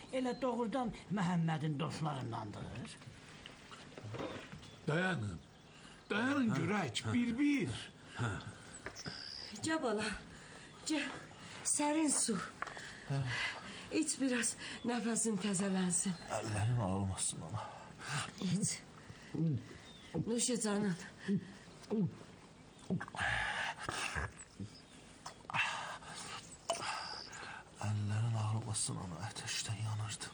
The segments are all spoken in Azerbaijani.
elə doğrudan Məhəmmədin dostlarındandır. Dayanın görək, bir. Gel bala, gel. Serin su. İç biraz, nefesin təzələnsin. Əllərin ağrımasın ana. İç. Nuş canın. Əllərin ağrımasın ana, ateşdən yanırdım.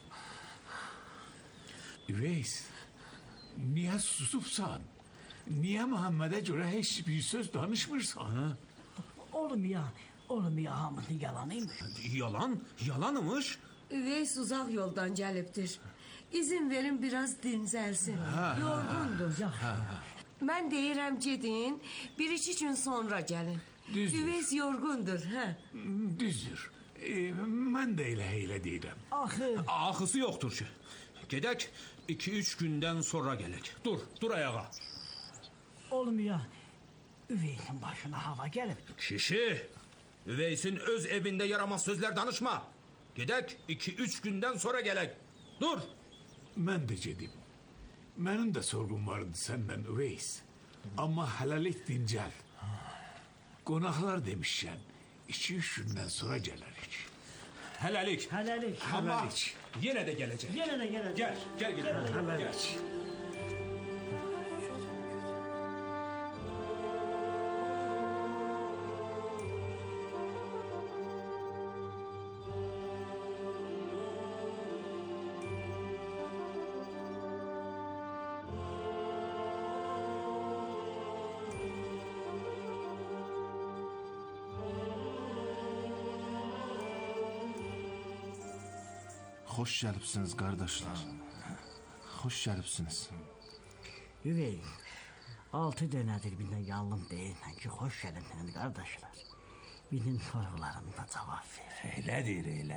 Üveys, niye susupsan? Niye Muhammed'e göre hiç bir söz danışmırsan? Oğlum ya hamısının yalanıymış. Yalanımış. Üveys uzak yoldan geliptir. İzin verin biraz dincelsin. Yorgundur. Ben deyirəm gedin, bir iki gün sonra gelin. Düzdür. Üveys yorgundur. Düzdür. Ben de elə deyirəm. Ahısı yoktur ki. Gedək 2-3 günden sonra gelek. Dur ayağa. Oğlum ya, Üveysin başına hava gelip. Kişi, Üveysin öz evinde yaramaz sözler danışma. Gedək 2-3 günden sonra gelek. Dur. Mən də gedim. Mənim də sorğum vardı səndən Üveys. Amma hələlik dincəl. Qonaqlar demişsən 2-3 gündən sonra gələrik. Hələlik. Ama yine de gelecek. Gel. Hələlik. Xoş gəlibsiniz qardaşlar. Xoş gəlibsiniz. Üvey, 6 dönədir bindən yalım deyirsən ki, xoş gəlin qardaşlar. Benim sorularımda cavab ver. Elədir elə.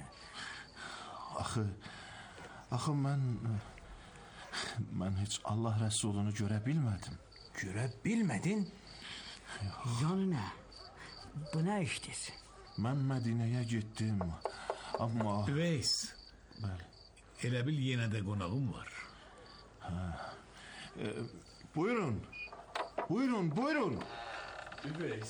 Axı mən heç Allah Rəsulunu görə bilmədim. Görə bilmədin? Yani nə? Bu nə işdir? Mən Mədinəyə getdim. Amma... Üveys, elə bil yenə də qonağım var. Buyurun. Üveys.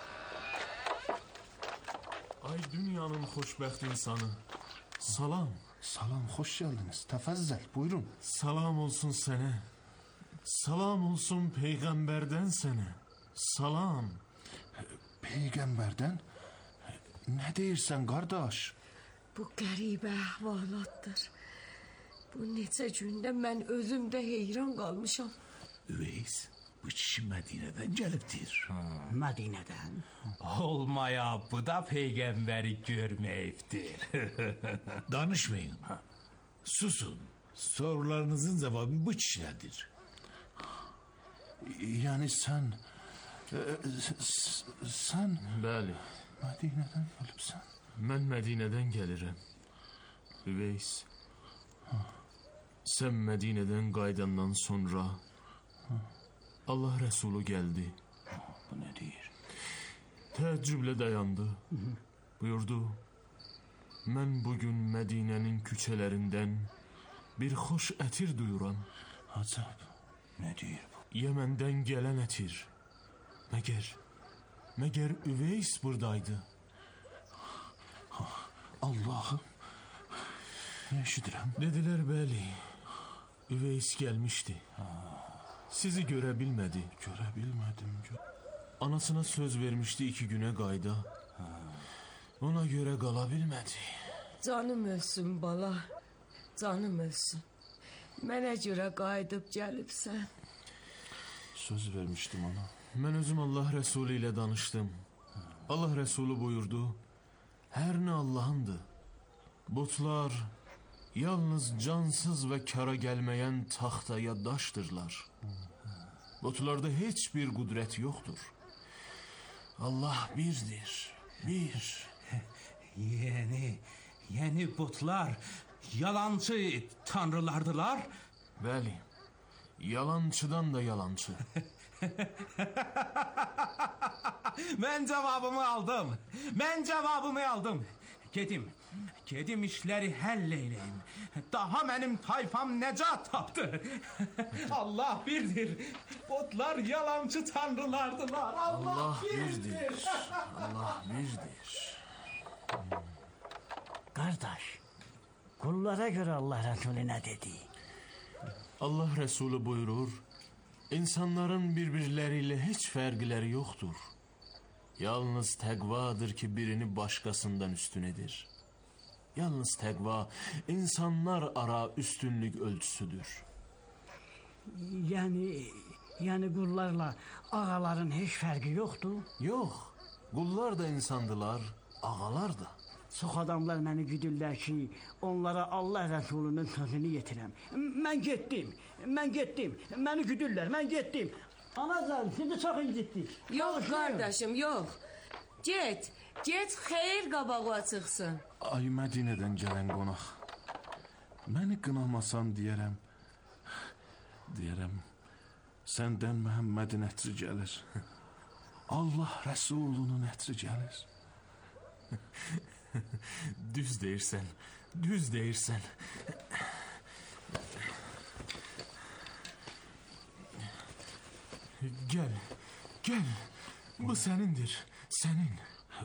Ay dünyanın xoşbəxt insanı. Salam, xoş gəldiniz. Təfəzzəl, buyurun. salam olsun sənə. Salam olsun Peyğəmbərdən sənə. Salam. Peyğəmbərdən? Nə deyirsən qardaş? Bu qəribə əhvalatdır. Bu neçə gündə mən özümdə heyran qalmışam. Üveys, bu kişi Mədinədən gəlibdir. Mədinədən. Olmaya bu da peyğəmbəri görməyibdir. Danışmayın. Susun. Sorularınızın cevabı bu kişilədir. Yəni sən Bəli, Mədinədən gəlibsən. mən Mədinədən gəlirəm. Üveys, sən Mədinədən qaydandan sonra Allah Rəsulu gəldi. Bu nə deyir? Təəccüblə dayandı. Buyurdu, mən bugün Mədinənin küçələrindən bir xoş ətir duyuram. Acab. Nə deyir bu? Yəməndən gələn ətir. Məgər Üveys buradaydı? Allahım. Nə eşidirəm? Dedilər bəli, Üveys gəlmişdi. Sizi görə bilmədi. Görə bilmədim. Anasına söz vermişdi 2 günə qayda. Ona görə qala bilmədi. Canım ölsün bala. Canım ölsün. Mənə görə qayıdıb gəlibsən. Söz vermişdim ona. Mən özüm Allah Rəsulü ilə danışdım. Allah Rəsulü buyurdu, hər nə Allahındır. Butlar yalnız cansız və kara gəlməyən taxtaya daşdırlar. Butlarda heç bir qüdrət yoxdur. Allah birdir, bir. Yəni butlar yalancı tanrılardılar? Bəli, yalançıdan da yalançı. Mən cavabımı aldım. Gedim işləri həll eyləyim. Daha mənim tayfam nəcat tapdı. Allah birdir. Otlar yalancı tanrılardılar. Allah birdir. Allah birdir. Kardeş, kullara göre Allah Resulü ne dedi? Allah Resulü buyurur, insanların birbirleriyle hiç fərqləri yoxdur. Yalnız təqvadır ki, birini başqasından üstün edir. Yalnız təqva insanlar ara üstünlük ölçüsüdür. Yani kullarla ağaların hiç farkı yoktu. Yox, qullar da insandılar, ağalar da. Çox adamlar məni güdürlər ki, onlara Allah Rəsulunun sözünü yetirəm. Mən getdim. Məni güdürlər, mən getdim. Anacan, sizi çox incitdik. Yok kardeşim yok. Get xeyir qabağa çıxsın. Ay Mədinədən gələn qonaq. Məni qınamasan deyərəm. Səndən Məhəmmədin ətri gəlir. Allah Rəsulunun ətri gəlir. Düz deyirsən. Gel. Bu sənindir, sənin.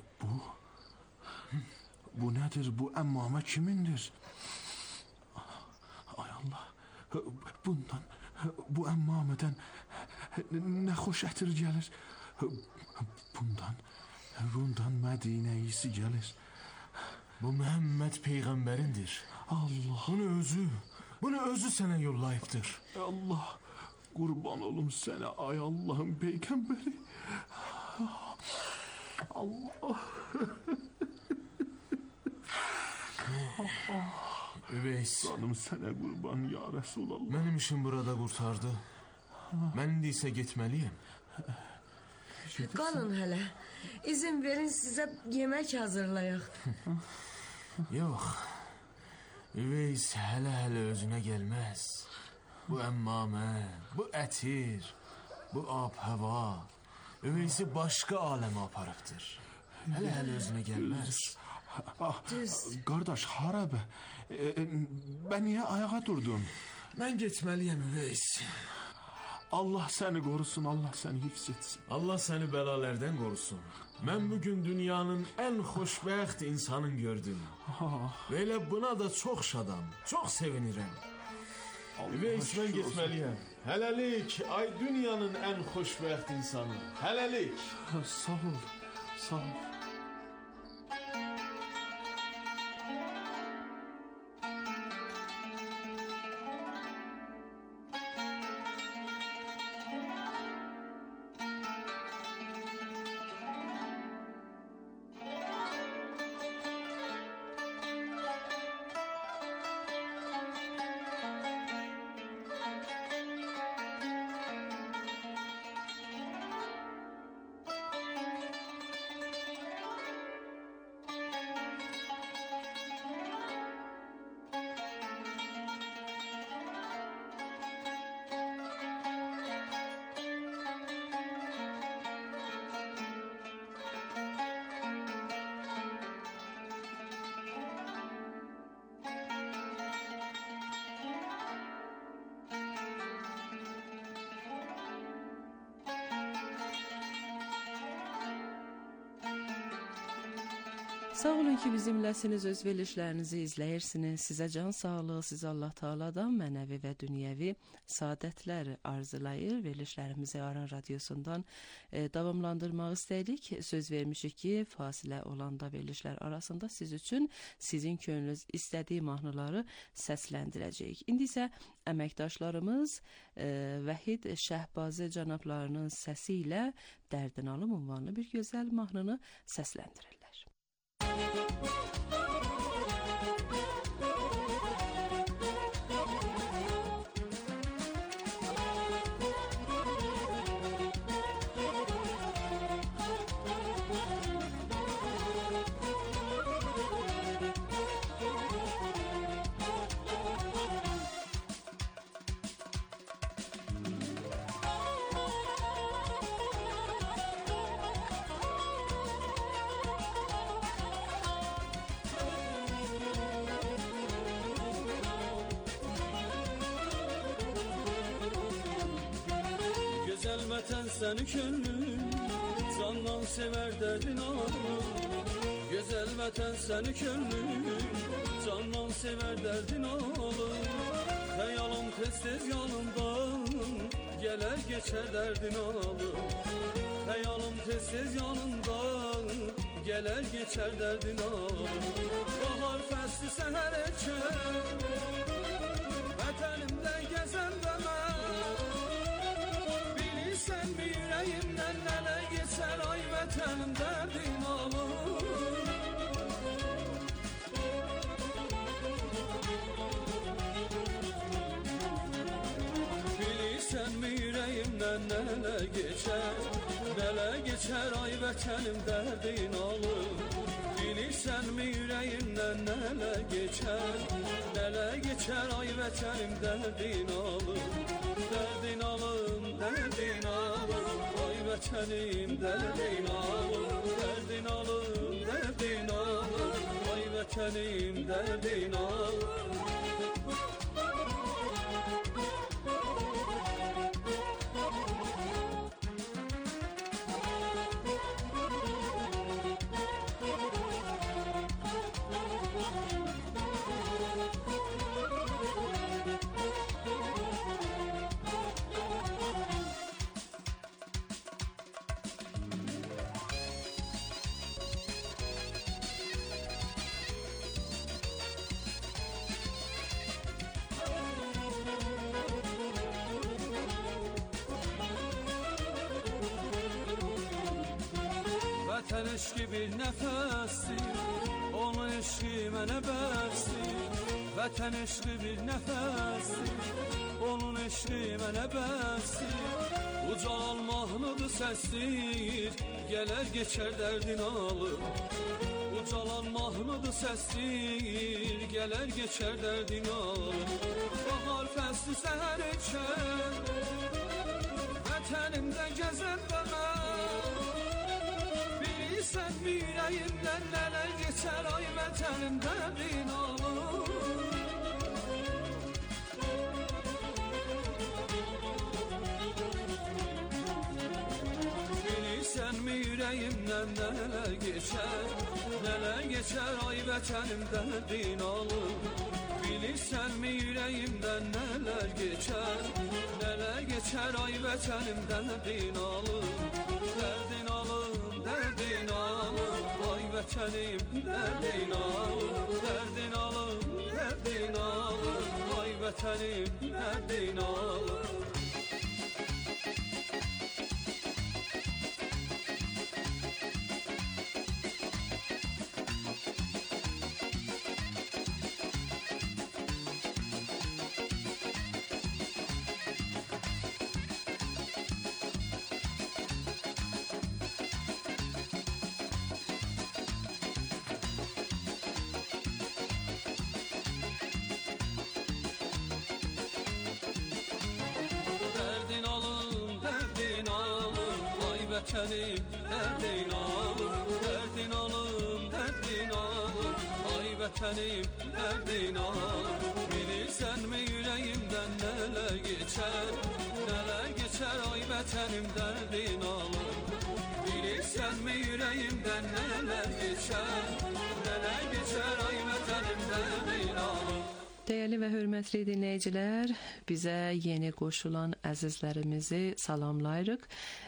Bu nədir? Bu əmmamə kimindir? Ay Allah. Bu əmmamədən nə xoş ətir gəlir. Bundan Mədinə iyisi gəlir. Bu Məhəmməd Peyğəmbərindir. Allah. Bunu özü sənə yollayıbdır. Allah. Qurban olum sənə ay Allah'ın Peyğəmbəri. Allah. Üveys. Canım sənə qurban ya Resulallah. Mənim işim burada qurtardı. Mən indi isə getməliyim. Qalın hələ. İzin verin sizə yemək hazırlayaq. Yox. Üveys hələ özünə gəlməz. Bu əmmamə, bu ətir, bu ab-hava Üveysi başqa aləmə aparıbdır. Hələ özünə gəlməz. Qardaş, hara bə? Bə niyə ayağa durdun? Mən getməliyəm Üveys. Allah səni qorusun, Allah səni hifz etsin. Allah səni bəlalərdən qorusun. Mən bugün dünyanın ən xoşbəxt insanın gördüm. Və elə buna da çox şadam, çox sevinirəm. Üveys, mən getməliyəm. Hələlik, ay dünyanın ən xoşbəxt insanı. Hələlik. Sağ ol, sağ ol. Sağ olun ki, bizimləsiniz, öz verilişlərinizi izləyirsiniz. Sizə can sağlığı, sizə Allah Taala'dan mənəvi və dünyəvi saadətlər arzulayır. Verilişlərimizi Aran Radiosundan davamlandırmaq istəyirik. Söz vermişik ki, fasilə olanda verilişlər arasında siz üçün sizin könlünüz istədiyi mahnıları səsləndirəcəyik. İndi isə əməkdaşlarımız Vəhid Şəhbazi cənablarının səsi ilə Dərdin Alım ünvanlı bir gözəl mahnını səsləndirirlər. vətən səni könlüm, candan sever dərdin alır. Gözəl vətən səni könlüm, candan sever dərdin alır. Xəyalım tez-tez yanımdan, gələr keçər dərdin alır. Xəyalım tez-tez yanımdan, gələr geçər dərdin alır. Bahar fəsli səhər əkər, vətənimdə gəzəndə mən. Bilirsən mi ürəyimdən nələ geçər, ay vətənim dərdin alır. Bilirsən mi ürəyimdən nələ geçər, nələ geçər, ay vətənim dərdin alır. Bilirsən mi ürəyimdən nələ geçər, nələ geçər, ay vətənim dərdin alır. Dərdin alım, dərdin alır, ay vətənim dərdin alır. Dərdin alım, dərdin alır, ay vətənim dərdin alır. Vətən eşqi bir nəfəsdir, onun eşqi mənə bəsdir. Vətən eşqi bir nəfəsdir, onun eşqi mənə bəsdir. Ucal mahnıdır səsdir, gələr geçər dərdin alır. Ucalan mahnıdır səsdir, gələr geçər dərdin alır. Bahar fəsli səhər əkər, vətənimdə gəzəndə mən. Bilirsən mi ürəyimdən nələr geçər, ay vətənim dərdin alır. Bilirsən mi ürəyimdən nələr geçər, nələr geçər, ay vətənim dərdin alır. Bilirsən mi ürəyimdən nələr geçər, nələr geçər, ay vətənim dərdin alır. Dərdin alır, dərdin alır, ay vətənim dərdin alır. Dərdin alır, dərdin alır, ay vətənim dərdin alır. Vətənim dərdin alır, dərdin alım, dərdin alır. Ay vətənim dərdin alır. Bilirsən mi ürəyimdən nələr geçər, nələr geçər, ay vətənim dərdin alır. Bilirsən mi ürəyimdən nələr geçər, nələr geçər, ay vətənim dərdin alır. Değerli ve hürmetli dinleyiciler, bize yeni koşulan azizlerimizi salamlayırıq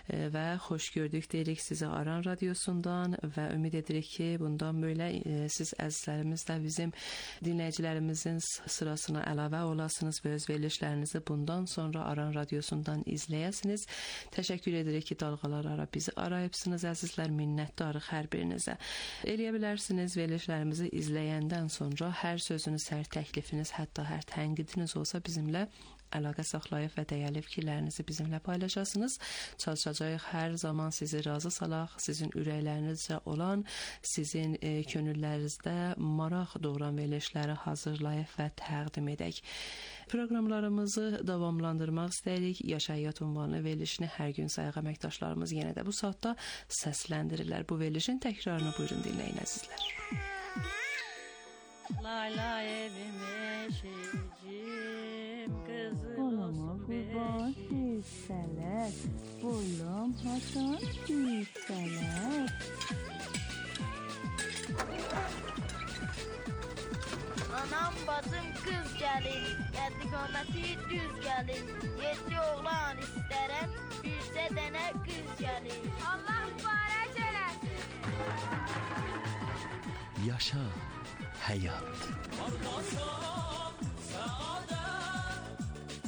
ve hoş gördük deyirik size Aran Radyosu'ndan ve ümid edirik ki bundan böyle siz azizlerimiz de bizim dinleyicilerimizin sırasına əlavə olasınız ve öz verilişlerinizi bundan sonra Aran Radyosu'ndan izleyesiniz. Teşekkür edirik ki dalgalar ara bizi arayıpsınız azizler, minnətdarıq hər birinizə. Eləyə bilərsiniz verilişlerimizi izleyenden sonra her sözünüz, her təklifiniz, hətta hər tənqidiniz olsa bizimlə əlaqə saxlayıb və dəyərli fikirlərinizi bizimlə paylaşasınız. Çalışacağıq hər zaman sizi razı salaq, sizin ürəklərinizcə olan, sizin könüllərinizdə maraq doğuran verilişləri hazırlayıb və təqdim edək. Proqramlarımızı davamlandırmaq istəyirik. Yaşayat ünvanlı verilişini hər gün sayıq əməkdaşlarımız yenə də bu saatda səsləndirirlər. Bu verilişin təkrarını buyurun dinləyin əzizlər. Layla evim eşicim, kızım olsun beşim. yüksələr, boyum haçan yüksələr. Anam bacım qız gəlir, gəldi qaməti düz gəlir. 7 oğlan istərəm, bircə dənə qız gəlir. Allah mübarək eləsin. Yaşa həyat. Ardaşam, səadət,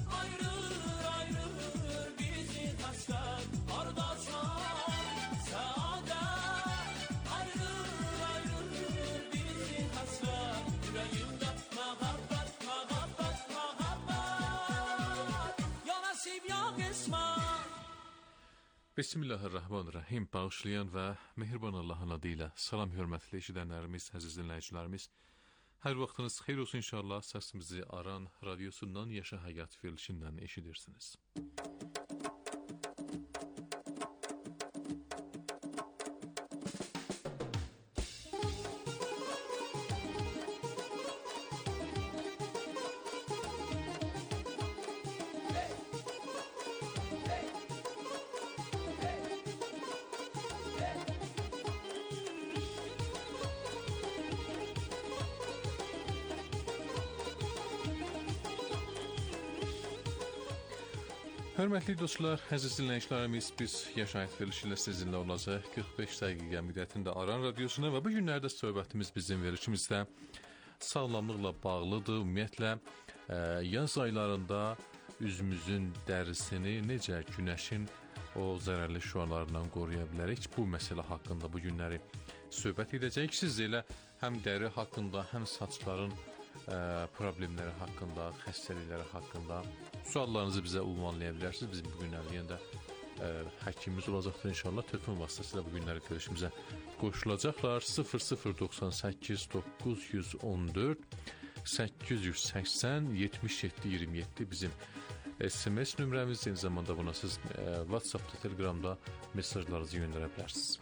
ayrır bizi təşkər. Ardaşam, səadət, ayrır bizi təşkər. Yüreğimdə məhabbət, məhabbət, məhabbət. Ya nəsib, ya qismət. Bismillahirrahmanirrahim. Bağışlayan və mehriban Allahın adıyla salam hörmətli eşidənlərimiz, əziz dinləyicilərimiz. Hər vaxtınız xeyir olsun inşallah. Səsimizi Aran radiosundan Yaşa Həyat verilişindən eşidirsiniz. Hörmətli dostlar, əziz dinləyicilərimiz, biz Yaşayət verilişi ilə sizinlə olacaq 45 dəqiqə müddətində Aran radiosuna və bu günlərdə söhbətimiz bizim verilişimizdə sağlamlıqla bağlıdır. Ümumiyyətlə, yaz aylarında üzümüzün dərisini necə günəşin o zərərli şüalarından qoruya bilərik? Bu məsələ haqqında bu günləri söhbət edəcəyik. Siz elə həm dəri haqqında, həm saçların problemləri haqqında, xəstəlikləri haqqında suallarınızı bizə ünvanlaya bilərsiniz. Bizim bu günləri yenə də həkimimiz olacaqdır inşallah. Telefon vasitəsilə bu günləri görüşümüzə qoşulacaqlar. 0098 914 880 77 27 bizim SMS nömrəmiz. Eyni zamanda buna siz WhatsAppda, Telegramda mesajlarınızı göndərə bilərsiniz.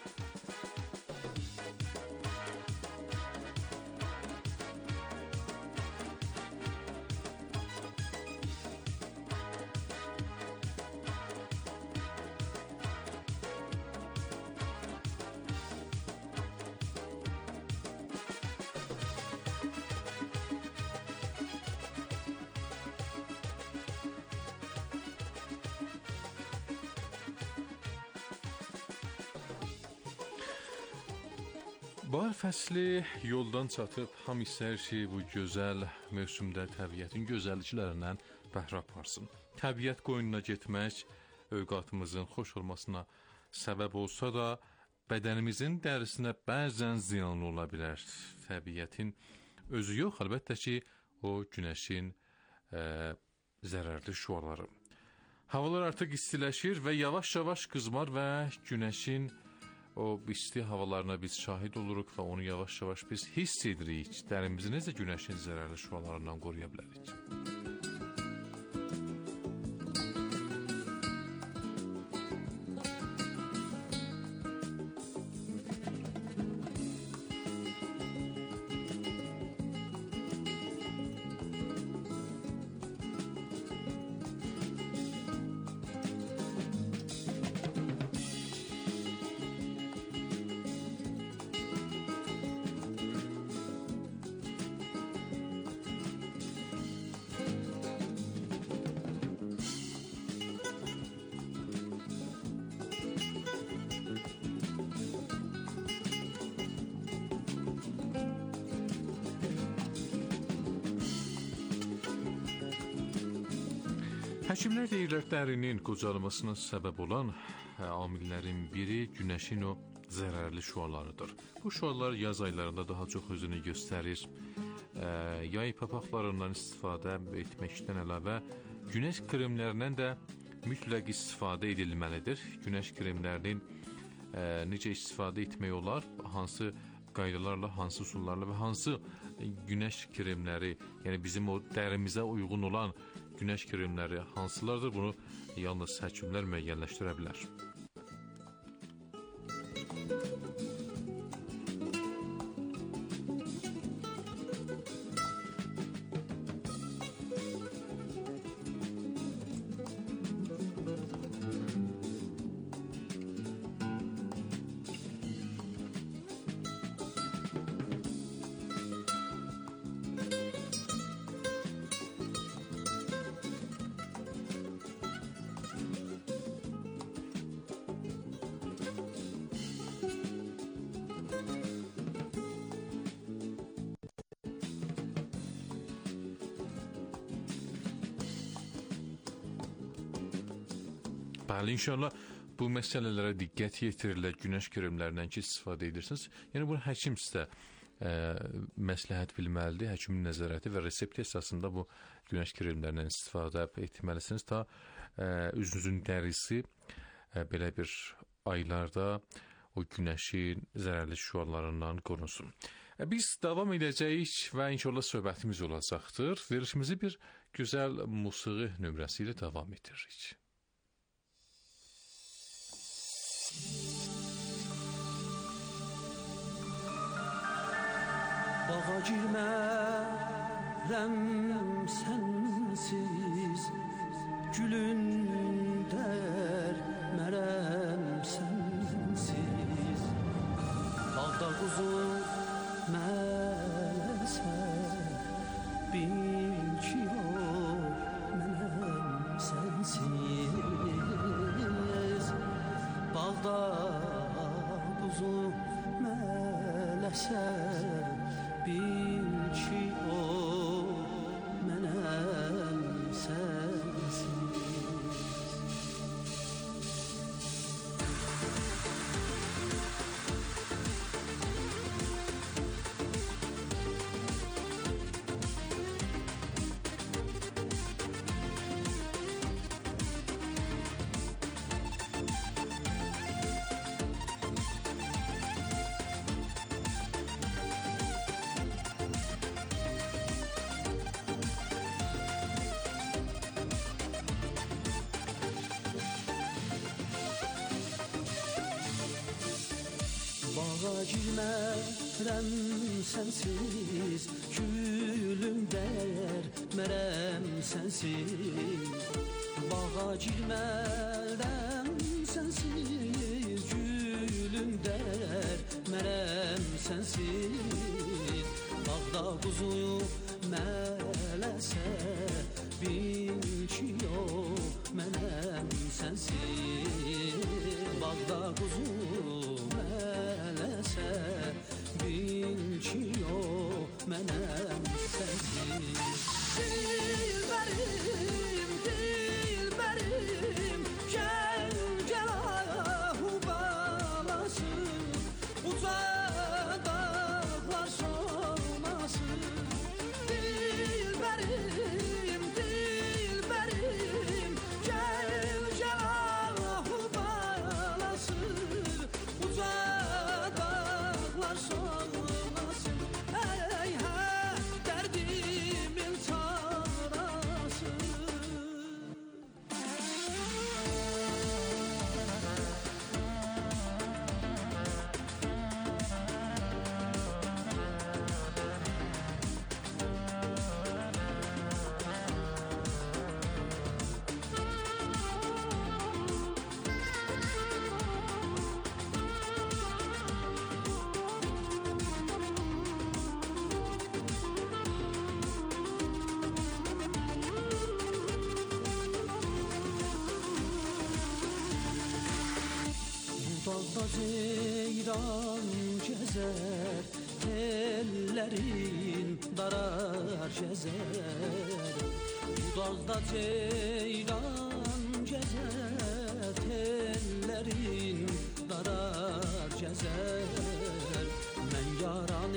Bahar fəsli yoldan çatıb, ham istər ki, bu gözəl mövsümdə təbiətin gözəlliklərindən bəhrə aparsın. Təbiət qoynuna getmək övqatımızın xoş olmasına səbəb olsa da, bədənimizin dərisinə bəzən ziyanlı ola bilər. Təbiətin özü yox, əlbəttə ki, o günəşin zərərli şüaları. Havalar artıq istiləşir və yavaş-yavaş qızmar və günəşin o isti havalarına biz şahid oluruq və onu yavaş-yavaş biz hiss edirik. Dərimizi necə günəşin zərərli şüalarından qoruya bilərik? Həkimlər deyirlər, dərinin qocalmasına səbəb olan amillərin biri günəşin o zərərli şüalarıdır. Bu şüalar yaz aylarında daha çox özünü göstərir. Yay papaqlarından istifadə etməkdən əlavə günəş kremlərindən də mütləq istifadə edilməlidir. Günəş kremlərinin necə istifadə etmək olar, hansı qaydalarla, hansı üsullarla və hansı günəş kremləri, yəni bizim o dərimizə uyğun olan günəş kremləri hansılardır, bunu yalnız həkimlər müəyyənləşdirə bilər. Bəli, inşallah bu məsələlərə diqqət yetirirlər, günəş kremlərindən ki, istifadə edirsiniz. Yəni bunu həkim sizə məsləhət bilməlidir. Həkimin nəzarəti və resept əsasında bu günəş kremlərindən istifadə etməlisiniz ta üzünüzün dərisi belə bir aylarda o günəşin zərərli şüalarından qorunsun. Biz davam edəcəyik və inşallah söhbətimiz olacaqdır. Verilişimizi bir gözəl musiqi nömrəsi ilə davam etdiririk. Bağa girmərəm sənsiz, gülün dərmərəm sənsiz. Bağda quzu mələsə, bil ki o mənəm sənsiz. Bağda quzu mələsə, bil ki o mənəm sənsiz. Bağa girmərəm sənsiz, gülüm dərmərəm sənsiz. Bağa girmərəm sənsiz, gülüm dərmərəm sənsiz. Bağda quzuyu mələsə, bil ki o mənəm sənsiz. Bağda quzuyu mələsə, bil ki o mənəm sənsiz. Dilbərim, dilbərim, gəl, gəl ahu balası, uca dağlar solmasın. Dilbərim, dilbərim, gəl, gəl ahu balası, uca dağlar solmasın. Ey hə, dərdimin çarası. Dağda ceyran gezer, ellerin darar gezer. Bu dağda ceyran gezer, ellerin darar gezer. Mən yaran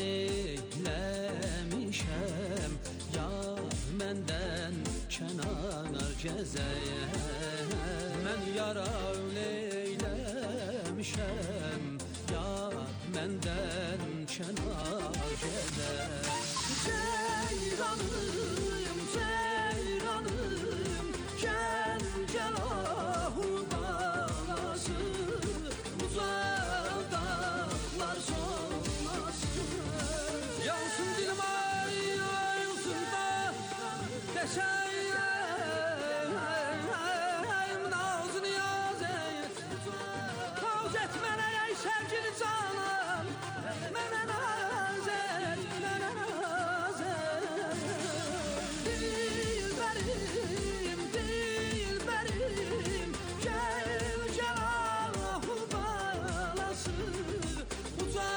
eyləmişəm, yar məndən kənar gezer. Mən yaran eyləmişəm, yar məndən kənar gezer. Ceyranım, ceyranım, gəl, gəl ahu balası, uca dağlar solmasın. Yansın dilim ay, yansın da deşəyəm, nazını yaz et, naz et mənə ey sevgili canım, mənə naz et, mənə naz et. Dilbərim, dilbərim, gəl, gəl ahu balası, uca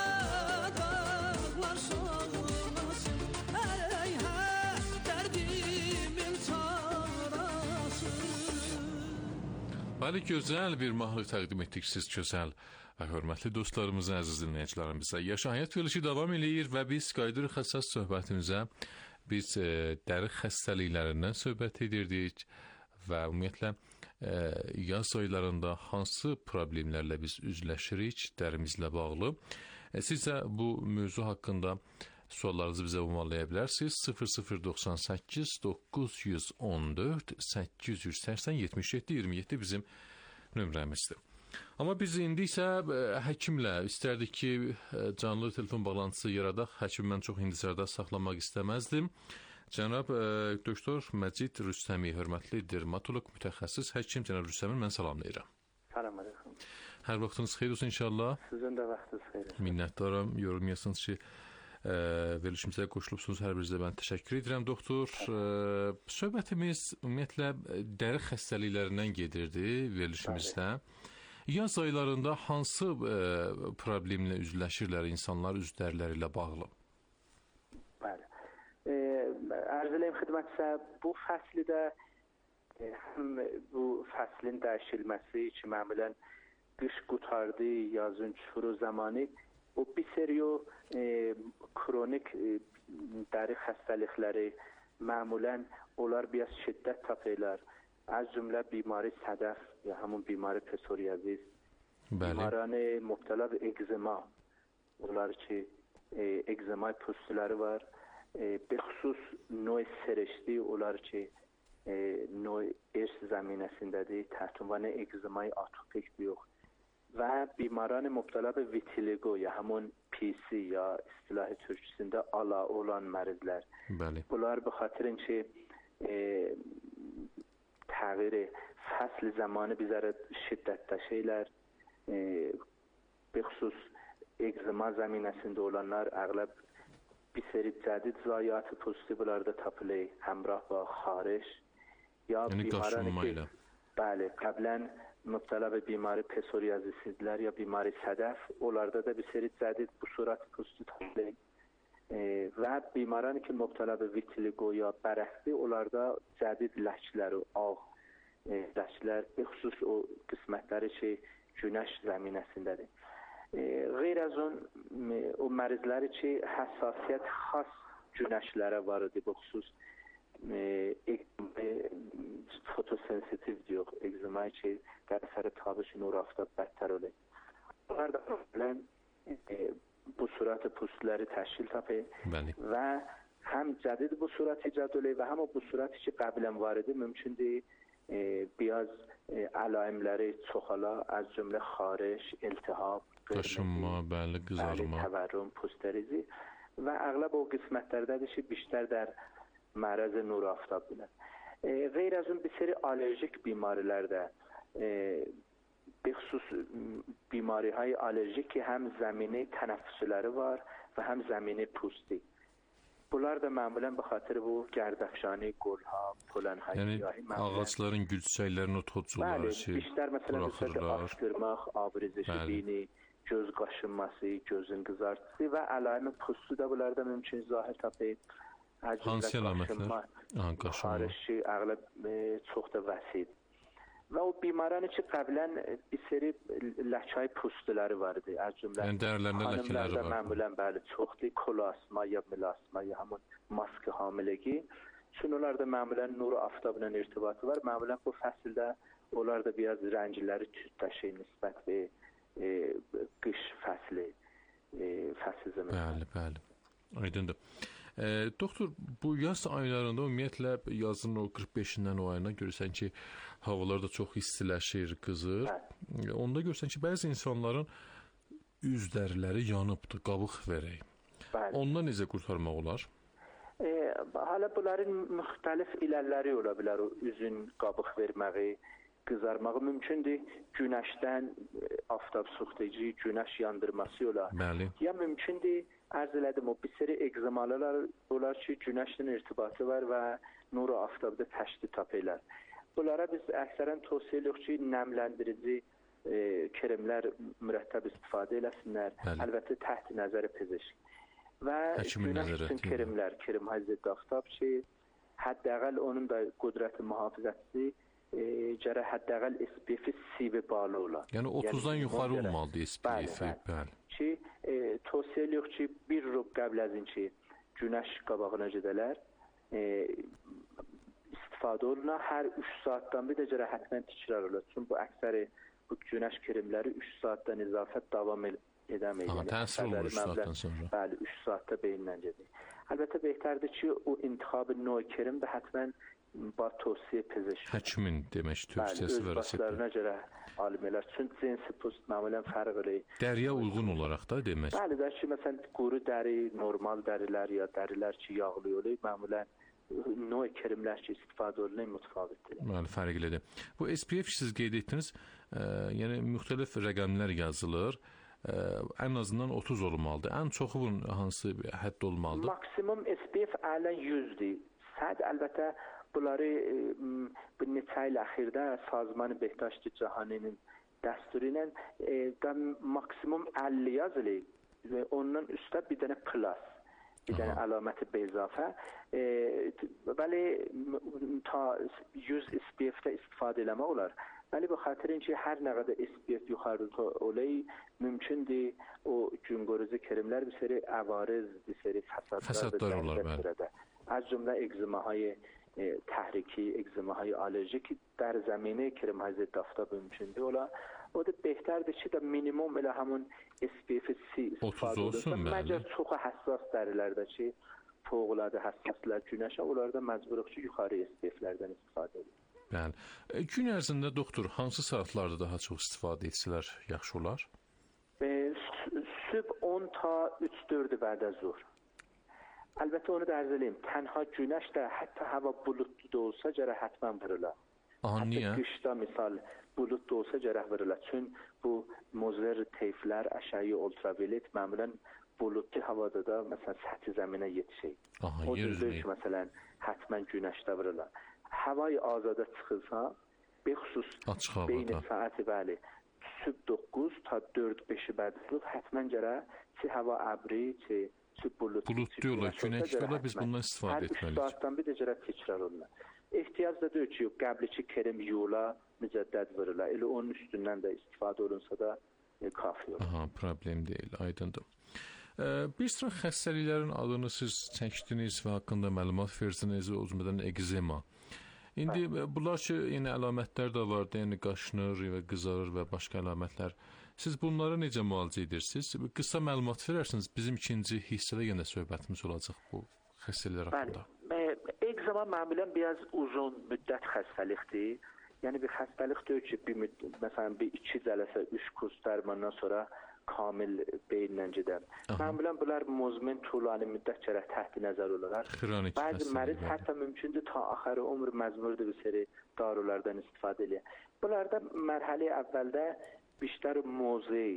dağlar solmasın. Ey hə, dərdimin Bəli, gözəl bir mahnı təqdim etdik siz gözəl və hörmətli dostlarımıza, əziz dinləyicilərimizə. Yaşayət verilişi davam eləyir və biz qayıdırıq əsas söhbətimizə. Biz dəri xəstəliklərindən söhbət edirdik və ümumiyyətlə yaz aylarında hansı problemlərlə biz üzləşirik dərimizlə bağlı. Siz də bu mövzu haqqında suallarınızı bizə ünvanlaya bilərsiniz. 0098 914 887 27 bizim nömrəmizdir. Amma biz indi isə həkimlə istərdik ki, canlı telefon bağlantısı yaradaq. Həkim mən çox indisərdə saxlamaq istəməzdim. Cənab Doktor Məcid Rüstəmi, hörmətli dermatoloq, mütəxəssis həkim cənab Rüstəmi, mən salamlayıram. Salam aleyküm. Hər vaxtınız xeyir olsun inşallah. Sizin də vaxtınız xeyir olsun. Minnətdaram, yorulmayasınız ki, verilişimizə qoşulubsunuz. Hər birinizə mən təşəkkür edirəm, doktor. Söhbətimiz ümumiyyətlə dəri xəstəliklərindən gedirdi verilişimizdə. Yaz aylarında hansı problemlə üzləşirlər insanlar üz dəriləri ilə bağlı? Bəli. Arz eləyim xidmətsə, bu fəslidə həm bu fəslin dəyişilməsi ki, məmulən qış qutardı, yazın çuru zamanı o bir seriyo kronik dəri xəstəlikləri məmulən onlar biraz şiddət tapırlar. از جمله بیماری صدف یا همون بیماری پسوریازیس، بیماران مبتلا به اگزما، اونlar ki egzema püstüləri var, به خصوص نوع سرشتی اونlar ki نوع ارث زمینəsindədir، تحت عنوان اگزمای آتوپیک دیوخ و بیماران مبتلا به ویتیلیگو یا همون پیسی یا اصطلاح ترکisində ala olan mərizlər. Bunlar به خاطر اینکه تغییر فصل زمانی بیزاره شدت داشتیler به خصوص اگزما زمینəsində olanlar اغلب bir seri cədid zayiatı pozitiv bunlarda tapılır همراه با خارش یا بیمارانی که بله قبلا مبتلا به بیماری پسوریازیسیدlər یا بیماری صدف onlarda da bir seri cədid bu صورت pozitiv tapılır و بیمارانی که مبتلا به ویتیلیگو یا برهسی onlarda cədid ləklər ağ ləklər به خصوص o qismətləri ki günəş zəminəsindədir. Qeyr az o mərizləri ki həssasiyyət xas günəşlərə var idi bu xüsus fotosensitiv diyor egzema ki در اثر تابش نور آفتاب بدتر olur. Bunlar da bu صورت پوستləri təşkil tapır və həm cədid bu صورت ایجاد olur və həm bu صورتی ki qəblən var idi mümkündür biraz علائمləri çoxala از جمله خارش، التهاب، qaşınma, bəli, qızarma, təvərrüm, postərizi və əğlab o qismətlərdədir ki بیشتر در معرض نور آفتاب بودن. غیر از اون bir seri alerjik بیماریlərdə به خصوص بیماری های آلرژیک که هم زمینه تنفسیləri var و هم زمینه پوستی. Bunlar da məmulən bu xatir bu gərdəfşani, qolha, polenhay, yəni ağacların gül çiçəklərinin o tozcuları ki, buraxırlar. Askırmaq, abriziş bini, göz qaşınması, gözün qızartısı və əlaimi pustu da bunlarda mümkün zahir tapır. Hansı əlamətlər? Xarişi əğləb çox da vəsidir. Və o bimarani ki qəblən bir seri ləkay pustuları var idi. Az cümlə xanımlarda məmulən bəli çoxdur. Kolasma ya milasma ya həmin maske hamilegi. Çünki onlarda məmulən nuru aftabla irtibatı var. Məmulən bu fəsildə onlar da biraz rəngləri tütləşir nisbət və qış fəsli zamanı. Bəli, bəli. Aydındır. Doktor, bu yaz aylarında ümumiyyətlə yazın o 45-dən o ayına görürsən ki, havalar da çox istiləşir, qızır. Onda görürsən ki, bəzi insanların üz dəriləri yanıbdır, qabıq verək. Ondan necə qurtarmaq olar? Hala bunların müxtəlif iləlləri ola bilər. O üzün qabıq verməyi, qızarmağı mümkündür. Günəşdən aftab soxuducu, günəş yandırması ola. Ya mümkündür arz elədim o bir seri egzemalar olar ki günəşlə irtibatı var və nuru aftabda təşkil tapırlar. Bunlara biz əksərən tövsiyə edirik ki nəmləndirici kremlər mürəttəb istifadə eləsinlər. Əlbəttə təhت nəzər pezeşk. Və günəş üçün kremlər, kremhay zidd aftab ki həddəqəl onun da qudrəti mühafizəsi gərək həddəqəl SPF-i CV balı ola. Yəni 30-dan yuxarı olmalıdır SPF-i. Bəli. Ki, tövsiyə edirik ki, bir rub qəbl əzin ki, günəş qabağına gedələr, istifadə oluna, hər 3 saatdan bir də gərək hətmən tikrar olar. Çünki bu əksəri bu günəş kremləri 3 saatdan izafət davam edəməyir. Təsir olur 3 saatdan sonra. Bəli, 3 saatda beyindən gedir. Əlbəttə behterdir ki, o intihabı növ krem də hətmən ba tövsiyə pezeşki. Həkimin demək tövsiyəsi və resepti. Öz başlarına görə alimələr. Çünki cinsi post məmulən fərq eləyir. Dəriyə uyğun olaraq da demək. Bəli, də ki, məsələn, quru dəri, normal dərilər ya dərilər ki, yağlı olur, məmulən növ kremlər ki, istifadə olunur, mütəfavitdir. Bəli, fərqlidir. Bu SPF siz qeyd etdiniz, yəni müxtəlif rəqəmlər yazılır. Ən azından 30 olmalıdır. Ən çoxu bunun hansı hədd olmalıdır? Maksimum SPF ələn 100-dür. Səd əlbəttə bunları bu neçə il əxirdə Sazman Behdaşt Cahani'nin dəsturu ilə maksimum 50 yazılır və ondan üstə bir dənə plus, bir dənə əlaməti bezafə. Bəli, ta 100 SPF-də istifadə eləmək olar. Bəli, bu xatirin ki, hər nə qədər SPF yuxarıda olayı, mümkündür o günqorucu kremlər bir seri əvariz, bir seri fəsadlar olar. Bəli. از جمله اگزماهای تحریکی، اگزماهای آلرژیکی در زمینه کرم های ضد آفتاب ممکنه اولا o da behterdir ki, minimum elə həmin SPF-C istifadə olunsa, məgər çox həssas dərilərdəki fövqəladə həssaslar günəşə, onlarda məcburuq ki, yuxarı SPF-lərdən istifadə edir. Bəli. Gün ərzində doktor hansı saatlarda daha çox istifadə etsələr yaxşı olar? Sübh 10 ta 3-4 bədə zuhr. Əlbəttə onu da ərz edeyim. Tənha günəş də hətta hava bulutlu da olsa gərək hətmən vurula. Niyə? Qışda misal bulutlu da olsa gərək vurula. Çünki bu muzır teyflər, əşəyi ultraviolet məmulən bulutlu havada da məsələn səthi zəminə yetişir. O cüzdür ki, məsələn hətmən günəşdə vurula. Havayı azada çıxılsa, bexüsus beyni saati bəli, sübh 9 ta 4-5 bədəzlıq hətmən gərək ki, hava əbri, ki, bulutlu ola, günəşli ola, biz bundan istifadə etməliyik. Hər 3 saatdan bir də gərək təkrar olunur. Ehtiyac da deyil ki, qəbli krem yuyula, mücəddəd vurula. Elə onun üstündən də istifadə olunsa da kafi olur. Problem deyil, aydındır. Bir sıra xəstəliklərin adını siz çəkdiniz və haqqında məlumat verdiniz, o cümlədən ekzema. İndi bunlar ki, yeni əlamətlər də var, yəni qaşınır və qızarır və başqa əlamətlər. Siz bunlara necə müalicə edirsiniz? Qısa məlumat verərsiniz, bizim ikinci hissədə yenə söhbətimiz olacaq bu xəstəliklər haqqında. Ekzema məmulən biraz uzun müddət xəstəlikdir. Yəni bir xəstəlik deyil ki, məsələn bir 2 cələsə 3 kurs dərmandan sonra kamil beynindən gedər. Məmulən bunlar muzmin tulani müddət gərək təhti nəzər olaraq. Bəzi məriz hətta mümkündür ta axarı ömür məzmurdur bir seri darulardan istifadə edir. Bunlarda mərhələ əvvəldə بیشتر موضعی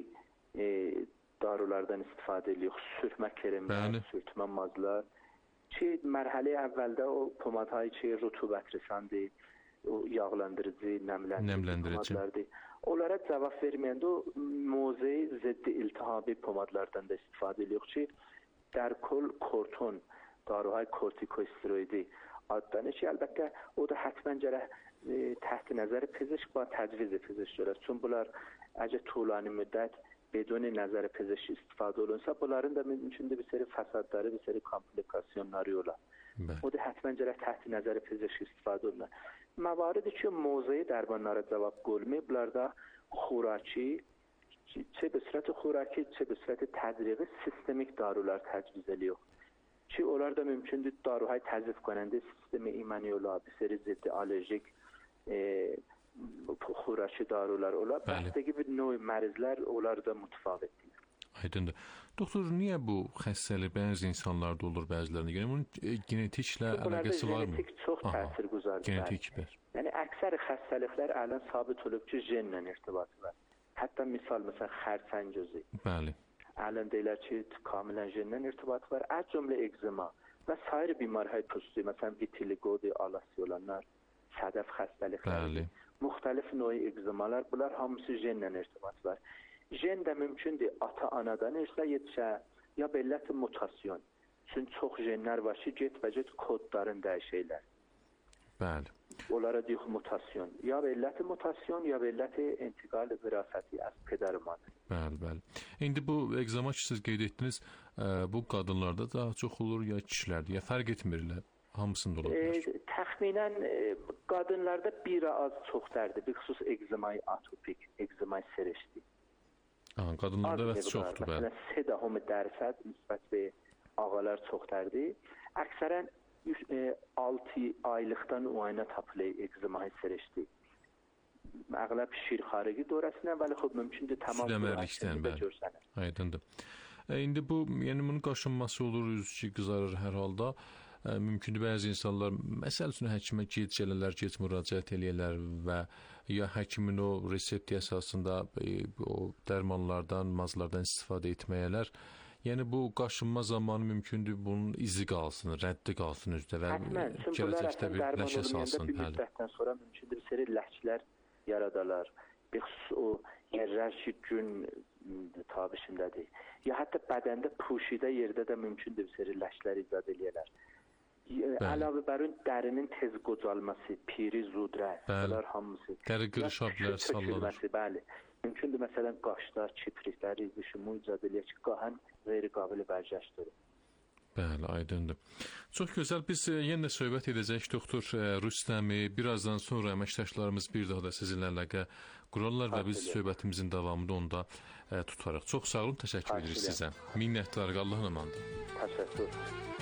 داروlardan istifadə edirik. Sürtmə kremlər, sürtmə mazlar. Ki mərhələ əvvəldə o pomadayı ki rutubət rəsəndi, o yağlandırıcı, nəmləndirici pomadlardır. Onlara cavab verməyəndə o موضعی ضد iltihabi pomadlardan da istifadə edirik ki, در کل کورتون داروهای کورتیکوستروئیدی adlanır ki, əlbəttə o da hətmən gərək تحت نظر پزشک با تجویز پزشک دارد. چون bunlar اگه طولانی مدت بدون نظر پزشک استفاده olunsa bunların da mümkündür bir seri fəsadları, bir seri komplikasyonları olar. O da hətmən gərək تحت نظر پزشک استفاده olunur. Məvariddir ki, موضعی درمانlara cavab qoyulmur. Bunlarda خوراکی چه به صورت خوراکی چه به صورت تدریقی سیستمیک داروlar təcviz edilir. Ki onlar da mümkündür daruhay təzif کننده sistemi ایمانیولا bir seri ضد alerjik خوراکی darular olar. Bəstəgi bir növ mərizlər onlar da mütəfavitdir. Aydındır. Doktor, niyə bu xəstəlik bəzi insanlarda olur, bəzilərində? Yəni bunun genetiklə əlaqəsi varmı? Genetik çox təsir güzardır. Genetikdir. Yəni əksər xəstəliklər ələn sabit olub ki, genlə irtibatı var. Hətta misal məsələn xərçəng gözü. Bəli. Ələn deyirlər ki, kamilən genlə irtibatı var. Az cümlə ekzema və sair بیمارهای پوستی مثلا vitiligo, alasya olanlar, sədəf xəstəlikləri, müxtəlif növ ekzemalar, bunlar hamısı genlə irtibat var. Gen də mümkündür ata-anadan irsə yetişə ya bellət mutasyon. Çünki çox genlər var ki, get-bəcət kodların dəyişirlər. Bəli. Onlara deyək mutasyon. Ya illəti mutasyon, ya illəti intiqal virasəti az pedərmanı. Bəli, bəli. İndi bu egzama ki siz qeyd etdiniz, bu qadınlarda daha çox olur ya kişilərdə, ya fərq etmirlər, hamısında ola bilər. Təxminən qadınlarda bir az çox dərdi, bir xüsus egzamay atopik, egzamay serişdi. Qadınlarda vəs çoxdur, bəli. Məsələn, 3% nisbət be ağalar çox dərdi. Əksərən 6 aylıqdan müayinə tapılı egzamay serişdi. Əğləb şir xarici dövrəsinə, vəli xub mümkündür tamam süləmərlikdən, bəli. Aydındır. İndi bu, yəni bunun qaşınması olur, üzü qızarır hər halda. Mümkündür bəzi insanlar, məsəl üçün həkimə gec gəlirlər, gec müraciət eləyirlər və ya həkimin o resepti əsasında o dərmanlardan, mazlardan istifadə etməyələr. Yəni bu qaşınma zamanı mümkündür bunun izi qalsın, rəddi qalsın üzdə və gələcəkdə bir ləşə salsın. Bir müddətdən sonra mümkündür bir seri ləhçilər yaradalar. Bir xüsus o yerlər ki gün tabişindədir. Ya hətta bədəndə puşidə yerdə də mümkündür bir seri ləhçlər icad eləyərlər. Əlavə bərün dərinin tez qocalması, piri zudrə, bunlar hamısı. Dəri qırışa bilər, sallanır. Bəli. Mümkündür məsələn qaşlar, kipriklər, izişimi icad eləyir ki, qahən qeyri-qabili bərcəşdirir. Bəli, aydındır. Çox gözəl. Biz yenə söhbət edəcək doktor Rüstəmi. Birazdan sonra əməkdaşlarımız bir daha da sizinlə əlaqə qurarlar və biz söhbətimizin davamında onda tutarıq. Çox sağ olun, təşəkkür edirik sizə. Minnətdarıq, Allahın amandır. Təşəkkür.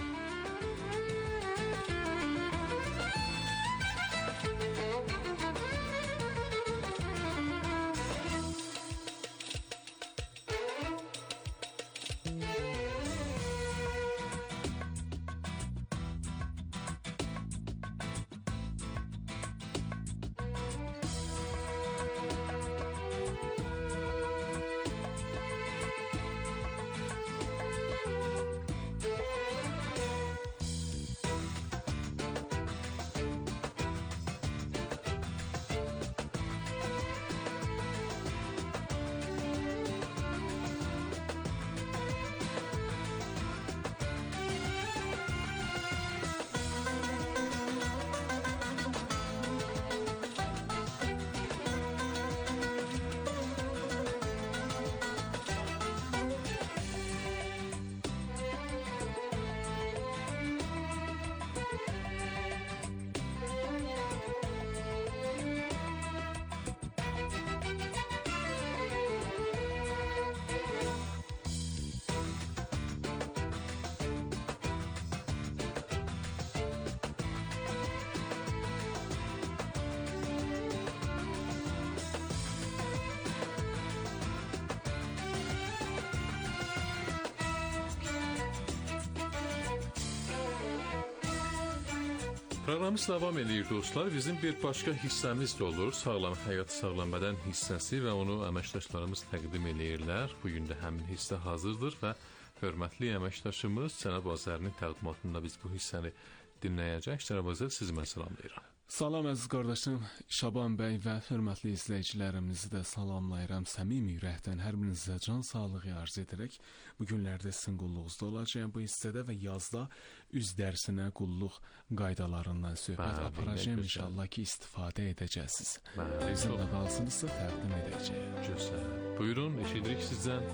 Proqramımız davam edir dostlar. Bizim bir başqa hissəmiz də olur. Sağlam həyat, sağlam bədən hissəsi və onu əməkdaşlarımız təqdim eləyirlər. Bugün də həmin hissə hazırdır və hörmətli əməkdaşımız Cənab Azərinin təqdimatında biz bu hissəni dinləyəcək. Cənab Azər, sizi mən salamlayıram. Salam əziz qardaşım Şaban bəy və hörmətli izləyicilərimizi də salamlayıram. Səmimi ürəkdən hər birinizə can sağlığı arz edərək bu günlərdə sizin qulluğunuzda olacağım bu hissədə və yazda üz dərsinə qulluq qaydalarından söhbət aparacağım. İnşallah ki istifadə edəcəksiniz. Bizimlə qalsınızsa təqdim edəcəyəm. Gözəl. Buyurun, eşidirik sizdən.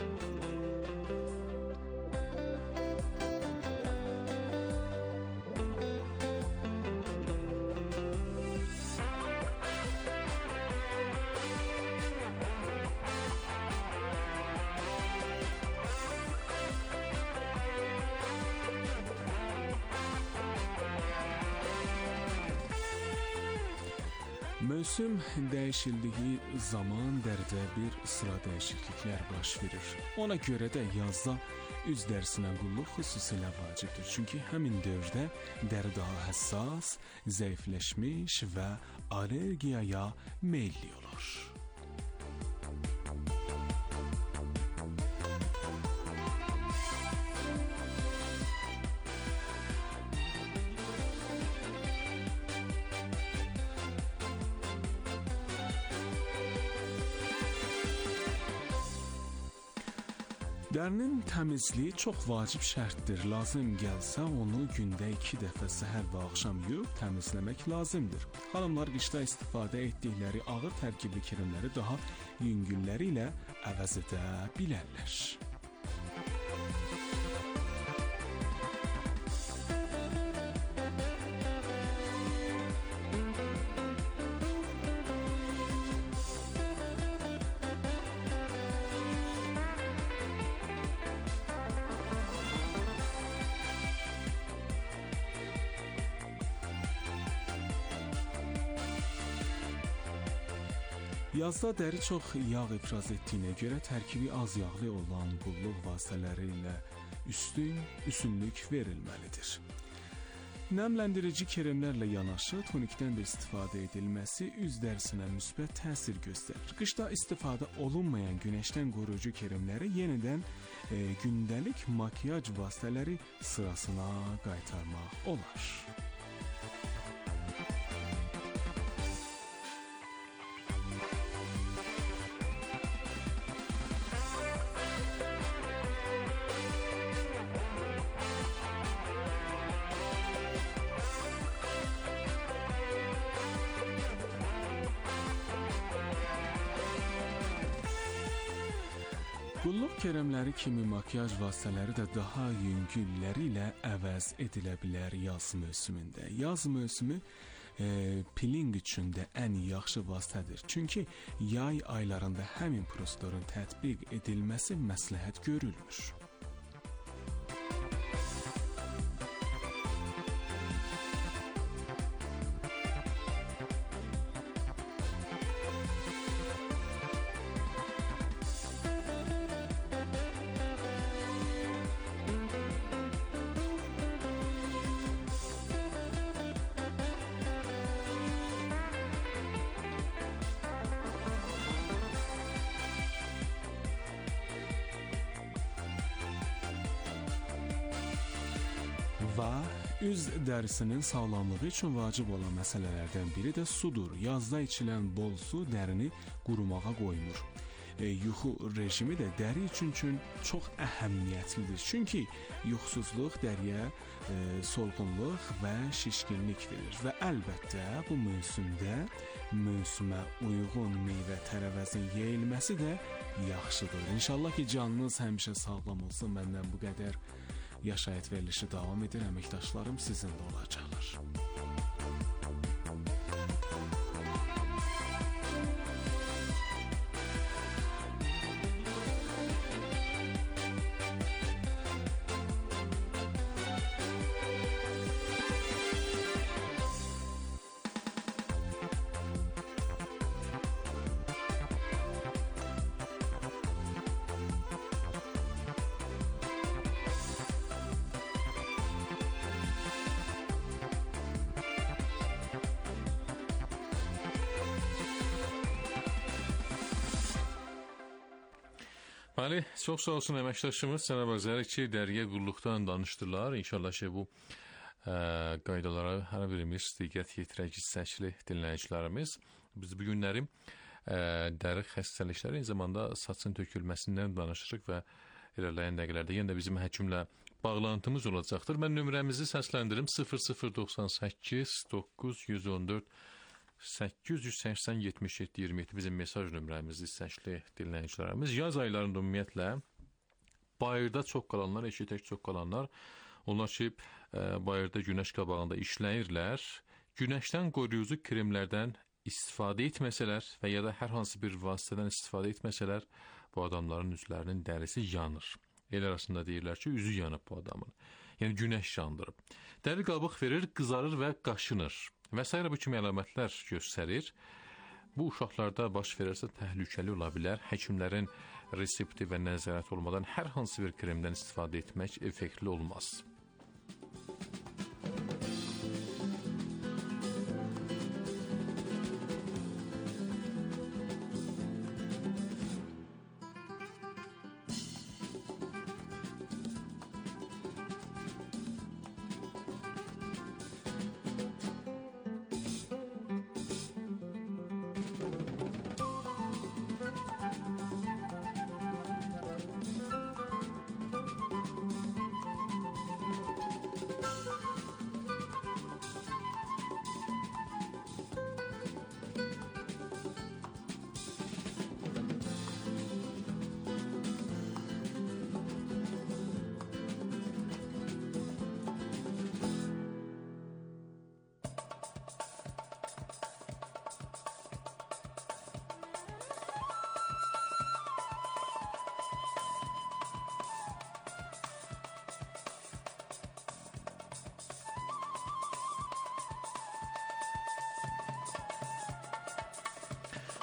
Mövsüm dəyişildiyi zaman dərdə bir sıra dəyişikliklər baş verir. Ona görə də yazda üz dərsinə qulluq xüsusilə vacibdir. Çünki həmin dövrdə dəri daha həssas, zəifləşmiş və allergiyaya meylli olur. Dərinin təmizliyi çox vacib şərtdir. Lazım gəlsə onu gündə 2 dəfə səhər və axşam yuyub təmizləmək lazımdır. Xanımlar qışda istifadə etdikləri ağır tərkibli kremləri daha yüngülləri ilə əvəz edə bilərlər. Yazda dəri çox yağ ifraz etdiyinə görə tərkibi az yağlı olan qulluq vasitələri ilə üstünlük verilməlidir. Nəmləndirici kremlərlə yanaşı tonikdən də istifadə edilməsi üz dərisinə müsbət təsir göstərir. Qışda istifadə olunmayan günəşdən qoruyucu kremləri yenidən gündəlik makyaj vasitələri sırasına qaytarmaq olar. Qulluq kremləri kimi makyaj vasitələri də daha yüngülləri ilə əvəz edilə bilər yaz mövsümündə. Yaz mövsümü peeling üçün də ən yaxşı vasitədir. Çünki yay aylarında həmin prosedurun tətbiq edilməsi məsləhət görülmür. Və üz dərisinin sağlamlığı üçün vacib olan məsələlərdən biri də sudur. Yazda içilən bol su dərini qurumağa qoymur. Yuxu rejimi də dəri üçün çox əhəmiyyətlidir. Çünki yuxusuzluq dəriyə solğunluq və şişkinlik verir. Və əlbəttə bu mövsümdə mövsümə uyğun meyvə tərəvəzin yeyilməsi də yaxşıdır. İnşallah ki, canınız həmişə sağlam olsun. Məndən bu qədər. Yaşayət verilişi davam edir, əməkdaşlarım sizinlə olacaqlar. Bəli, çox sağ olsun əməkdaşımız Cənab Azəri ki, dəriyə qulluqdan danışdılar. İnşallah ki, bu qaydalara hər birimiz diqqət yetirək istəkli dinləyicilərimiz. Biz bu günləri dəri xəstəlikləri, eyni zamanda saçın tökülməsindən danışırıq və ilerleyen dəqiqələrdə yenə də bizim həkimlə bağlantımız olacaqdır. Mən nömrəmizi səsləndirim 0098 914 880-77-27 bizim mesaj nömrəmizdir istəkli dinləyicilərimiz. Yaz aylarında ümumiyyətlə bayırda çox qalanlar, eşitək çox qalanlar, onlar ki, bayırda günəş qabağında işləyirlər, günəşdən qoruyucu kremlərdən istifadə etməsələr və ya da hər hansı bir vasitədən istifadə etməsələr, bu adamların üzlərinin dərisi yanır. El arasında deyirlər ki, üzü yanıb bu adamın. Yəni günəş yandırıb. Dəri qabıq verir, qızarır və qaşınır. Və s. bu kimi əlamətlər göstərir. Bu uşaqlarda baş verərsə təhlükəli ola bilər. Həkimlərin resepti və nəzarət olmadan hər hansı bir kremdən istifadə etmək effektli olmaz.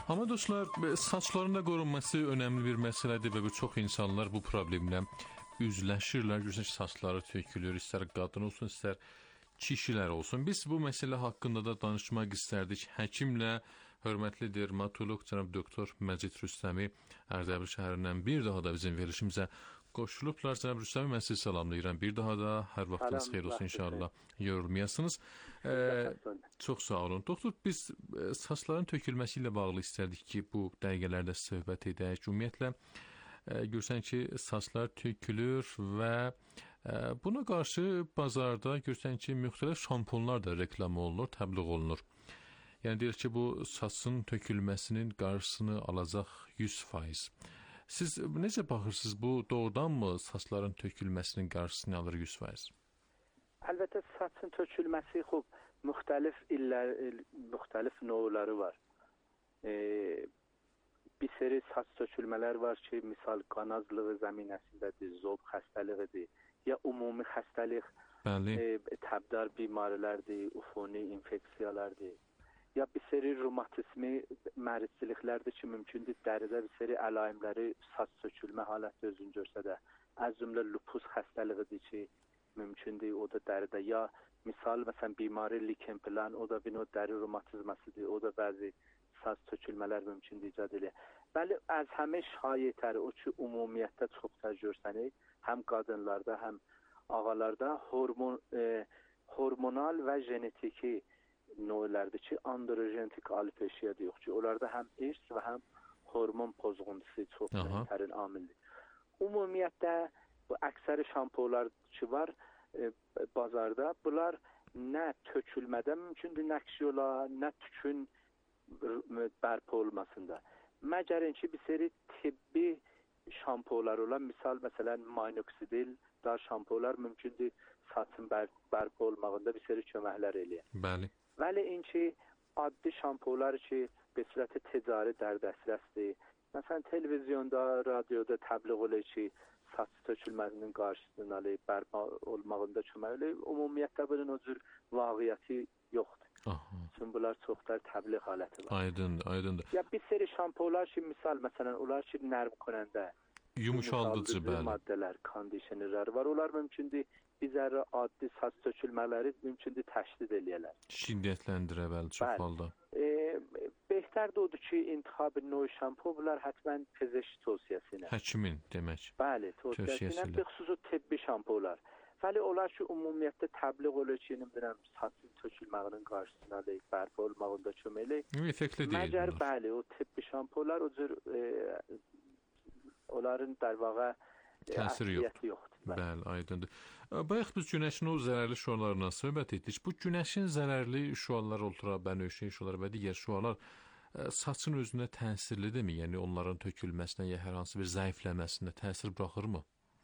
Amma dostlar, saçların da qorunması önəmli bir məsələdir və çox insanlar bu problemlə üzləşirlər. Görürsən ki, saçları tökülür, istər qadın olsun, istər kişilər olsun. Biz bu məsələ haqqında da danışmaq istərdik. Həkimlə, hörmətli dermatoloq cənab doktor Məcid Rüstəmi Ərdəbil şəhərindən bir daha da bizim verilişimizə qoşulublar. Cənab Rüstəmi, mən sizi salamlayıram. Bir daha da hər vaxtınız xeyir olsun inşallah. Yorulmayasınız. Çox sağ olun. Doktor, biz saçların tökülməsi ilə bağlı istərdik ki, bu dəqiqələrdə söhbət edək. Ümumiyyətlə, görsən ki, saçlar tökülür və buna qarşı bazarda görsən ki, müxtəlif şampunlar da reklam olunur, təbliğ olunur. Yəni deyir ki, bu saçın tökülməsinin qarşısını alacaq 100%. Siz necə baxırsınız, bu doğrudanmı saçların tökülməsinin qarşısını alır 100%? Əlbəttə, saçın tökülməsi müxtəlif növləri var. Bir seri saç tökülmələr var ki, misal qan azlığı zəminəsindədir, zob xəstəliğidir, ya ümumi xəstəlik, təbdar bimarələrdir, ufoni infeksiyalardır. Ya bir seri reumatizmi mərizçiliklərdir ki, mümkündür dəridə bir seri əlaimləri saç tökülmə haləti özünü görsə də, az cümlə lupus xəstəliğidir ki, mümkündür o da dəridə. Ya misal məsələn bimari likemplan, o da bir növ dəri reumatizmasıdır, o da bəzi saç tökülmələr mümkündür icad edir. Bəli, az həmə şayətləri o ki, ümumiyyətdə çox tez görsənir, həm qadınlarda, həm ağalarda hormonal və genetiki növlərdir ki, androgenetik alopecia deyirik ki, onlarda həm irs və həm hormon pozğuntusu çox tərin amildir. Ümumiyyətlə, bu əksəri şampunlar ki var bazarda, bunlar nə tökülmədə mümkündür nəqş yola, nə tükün bərpa olmasında. Məgərin ki, bir seri tibbi şampunlar olan, misal məsələn minoxidil, dar şampunlar mümkündür saçın bərpa olmağında bir seri köməklər eləyir. Bəli. Vəli inki addi şampunlar ki, bir sürəti ticari dərdəsrəsdir. Məsələn, televizyonda, radioda təbliğ olur ki, saç tökülməsinin qarşısını alıb, bərpa olmağında kömək eləyir. Ümumiyyətlə, bunun o cür vaqiyyəti yoxdur. Çünki bunlar çoxlar təbliğ haləti var. Aydındır. Ya bir seri şampunlar ki, misal, məsələn, onlar ki, nərm konəndə, yumuşaldıcı maddələr, kondisionerlər var. Onlar mümkündür bizərə addi saç tökülmələri mümkündür təşdid eləyələr. Şiddətləndirə bəli, çox halda. Behterdir odur ki, intixab növ şampu bunlar hətmən pezeşki tövsiyəsi ilə. Həkimin demək. Bəli, tövsiyəsi ilə. Bəxüsusu tibbi şampular. Vəli onlar ki, ümumiyyətlə təbliğ olur ki, saçın tökülməyinin qarşısına alıb, bərpa olmağında kömək eləyir. Effektli deyil bunlar. Bəli, o tibbi şampular o cür onların dərvağa təsiri yoxdur. Bəli, aydındır. Bayaq biz günəşin o zərərli şüalarından söhbət etdik. Bu günəşin zərərli şüalar, ultrabənövşəyi şüalar və digər şüalar saçın özünə təsirlidirmi? Yəni onların tökülməsinə ya hər hansı bir zəifləməsinə təsir buraxırmı?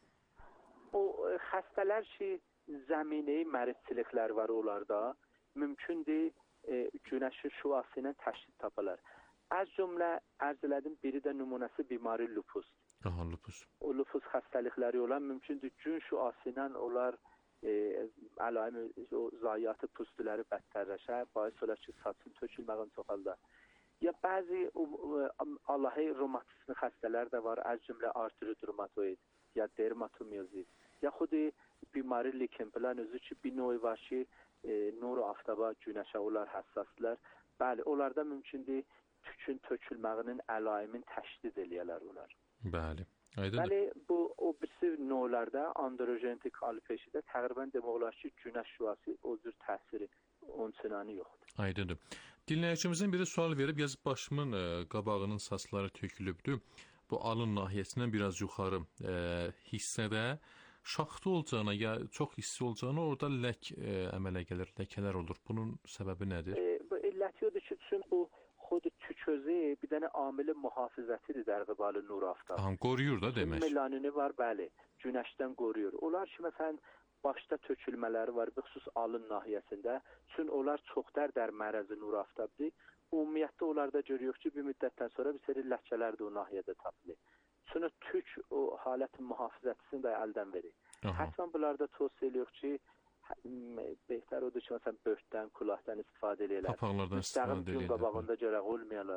O xəstələr ki, zəminəyi mərizçiliklər var onlarda, mümkündür günəşin şüası ilə təşkil taparlar. Az cümlə ərz elədim, biri də nümunəsi bimari lupus. Lupus. O lupus xəstəlikləri olan mümkündür gün şüası ilə onlar əlaim o zayiatı püstüləri bədtərləşər, bais olar ki, saçın tökülməyini çoxaldar. Ya bəzi alahi reumatizmi xəstələr də var, az cümlə artrit reumatoid, ya dermatomiyozit, ya xudi bimari likemplan özü ki, bir növ var ki, nur aftaba, günəşə onlar həssasdırlar. Bəli, onlarda mümkündür tükün tökülməyinin əlaimini təşdid eləyərlər onlar. Bəli, aydındır. Bəli, bu o birisi növlərdə androgenetik alopesiya təqribən demək olar ki, günəş şüası o cür təsiri onçunanı yoxdur. Aydındır. Dinləyicimizin biri sual verib, yazıb başımın qabağının saçları tökülübdür. Bu alın nahiyəsindən biraz yuxarı hissədə şaxta olacağına ya çox hissi olacağına orada lək əmələ gəlir, ləkələr olur. Bunun səbəbi nədir? Bu illəti odur ki, çünki bu xud tük özü bir dənə amili mühafizətidir dərqibalı nur aftab. Qoruyur da demək. Melanini var, bəli, günəşdən qoruyur. Onlar ki, məsələn, başda tökülmələri var, xüsus alın nahiyəsində. Çünki onlar çoxdər mərəzi nur aftabdır. Ümumiyyətlə onlarda görüyoruz ki, bir müddətdən sonra bir seri ləkələr də o nahiyədə tapılır. Çünki tük o halətin mühafizətisini də əldən verir. Hətta bunlarda tövsiyə edirik ki, behter odur ki, məsələn, börtdən, kulaqdan istifadə edirlər. Papaqlardan istifadə edirlər. Müstəqim gün qabağında görək olmayanlar.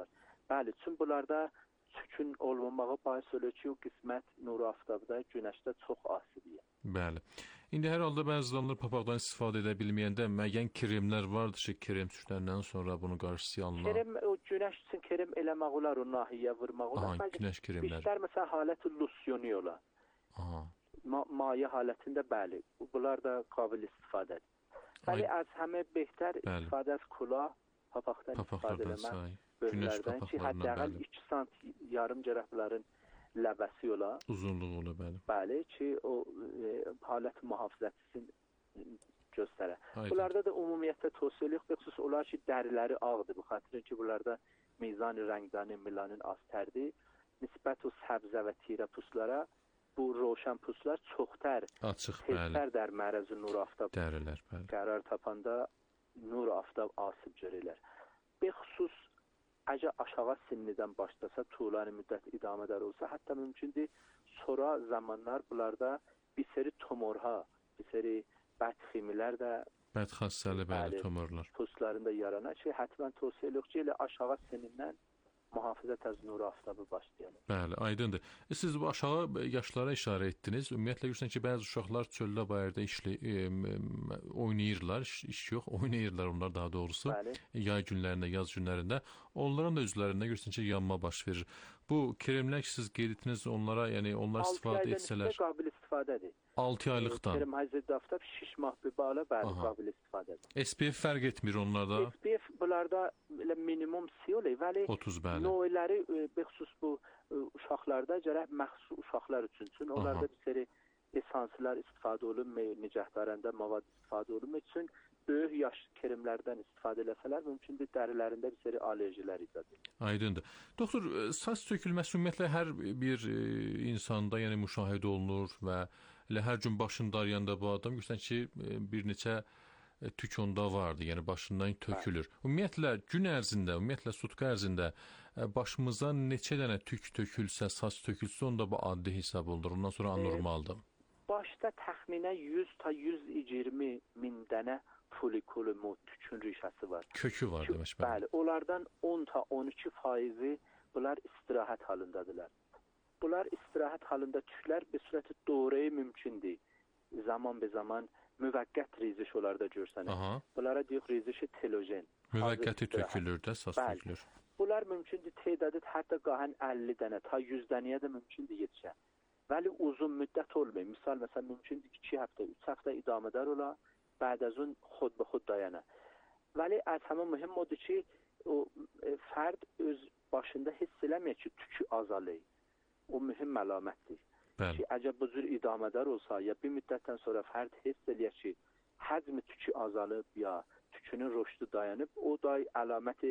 Bəli, üçün bunlarda tükün olmamağı bahis olur ki, o qismət nuru aftabda, günəşdə çox asidir. Bəli. İndi hər halda bəzi adamlar papaqdan istifadə edə bilməyəndə müəyyən kremlər vardır ki, krem sürtəndən sonra bunu qarşısı alınır. Krem, o günəş üçün krem eləmək olar, o nahiyə vurmaq olar. Aha, günəş kremləri. Bişlər məsələn haləti losyonu olar. Aha. Maye halətində bəli, bunlar da qabil istifadədir. Bəli, az həmə behter istifadə az kula, papaqdan istifadə eləmək. Bölümlərdən ki, həddəqəl 2 sant yarım cərəflərin ləbəsi ola. Uzunluğu ola, bəli. Bəli, ki, o halət mühafizəçisini göstərə. Bunlarda da ümumiyyətlə tövsiyə edirik, xüsus olar ki, dəriləri ağdır. Bu xatirin ki, bunlarda mizan-ı rəngdani melanin az tərdir. Nisbət o səbzə və tirə puslara bu roşan puslar çoxtər. Açıq, bəli. Teztər dər mərəzi nur aftab. Dərilər, bəli. Qərar tapanda nur aftab asıb görürlər. Bexüsus əgər aşağı sinnidən başlasa, tuğlani müddət idamədar olsa, hətta mümkündür sonra zamanlar bunlarda bir seri tumorha, bir seri bədximilər də bədxassəli, bəli, tumorlar puslarında yaranar ki, həttəmən tövsiyə edirik ki, elə aşağı sinnindən mühafizət az nuru aftabı başlayalım. Bəli, aydındır. Siz bu aşağı yaşlara işarə etdiniz. Ümumiyyətlə görürsən ki, bəzi uşaqlar çöldə bayırda oynayırlar, iş yox, oynayırlar onlar daha doğrusu. Bəli. Yay günlərində, yaz günlərində. Onların da özlərində görürsən ki, yanma baş verir. Bu kremlər ki, siz qeyd etdiniz onlara, yəni onlar istifadə etsələr. 6 aydan qabil istifadədir. 6 aylıqdan. Krem hazırda aftab şişmah bir bağla bəli qabil istifadədir. SPF fərq etmir onlarda? SPF bunlarda minimum siyoli, vəli 30 bəli. Növləri bəxüsus bu uşaqlarda gərək məxsus uşaqlar üçün onlarda bir seri esanslar istifadə olunmur, nicəhdarəndə mavad istifadə olunmur üçün böyük yaş kremlərdən istifadə eləsələr mümkündür dərilərində bir seri alerjilər icad edir. Aydındır. Doktor, saç tökülməsi ümumiyyətlə hər bir insanda yəni müşahidə olunur və elə hər gün başını darayanda bu adam görürsən ki, bir neçə tük onda vardı, yəni başından tökülür. Ümumiyyətlə gün ərzində, ümumiyyətlə sutka ərzində başımıza neçə dənə tük tökülsə, saç tökülsə, onda bu addi hesab olunur. Ondan sonra anormaldır. Başda təxminən 100 ta 120 min dənə folikulu tükün rişəsi var. Kökü var demək. Bəli, onlardan 10 ta 12% bunlar istirahət halındadılar. Bunlar istirahət halında tüklər bir sürəti doğrayı mümkündür. Zaman be zaman müvəqqət riziş onlarda görsənir. Bunlara deyirik rizişi telojen. Müvəqqəti tökülür də, saç tökülür. Bunlar mümkündür tedadı hətta qahan 50 dənə ta 100 dənəyə də mümkündür yetişə. Vəli uzun müddət olmayır. Misal məsələn mümkündür 2 həftə, 3 həftə idamədar ola, بعد از اون خود به خود dayanır. Vəli az həmin mühim odur ki, o fərd öz başında hiss eləmir ki, tükü azalır. O mühim əlamətdir. Ki, əgər bu cür idamədar olsa, ya bir müddətdən sonra fərd hiss eləyir ki, həcmi tükü azalıb, ya tükünün rüşdü dayanıb, o da əlaməti